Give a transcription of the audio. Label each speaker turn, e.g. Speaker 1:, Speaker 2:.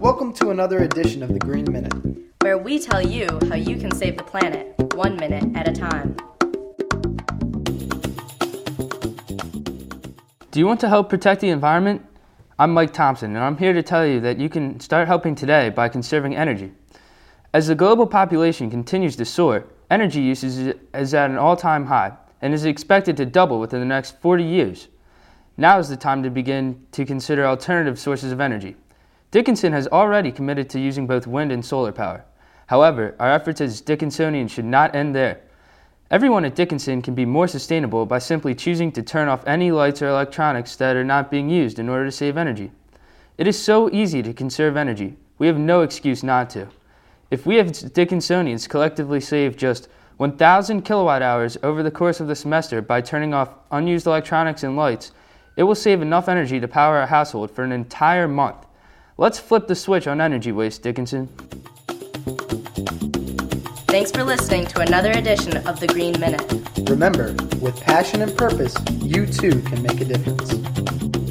Speaker 1: Welcome to another edition of the Green Minute,
Speaker 2: where we tell you how you can save the planet 1 minute at a time.
Speaker 3: Do you want to help protect the environment? I'm Mike Thompson, and I'm here to tell you that you can start helping today by conserving energy. As the global population continues to soar, energy usage is at an all-time high and is expected to double within the next 40 years. Now is the time to begin to consider alternative sources of energy. Dickinson has already committed to using both wind and solar power. However, our efforts as Dickinsonians should not end there. Everyone at Dickinson can be more sustainable by simply choosing to turn off any lights or electronics that are not being used in order to save energy. It is so easy to conserve energy. We have no excuse not to. If we as Dickinsonians collectively save just 1,000 kilowatt hours over the course of the semester by turning off unused electronics and lights, it will save enough energy to power a household for an entire month. Let's flip the switch on energy waste, Dickinson.
Speaker 2: Thanks for listening to another edition of the Green Minute.
Speaker 1: Remember, with passion and purpose, you too can make a difference.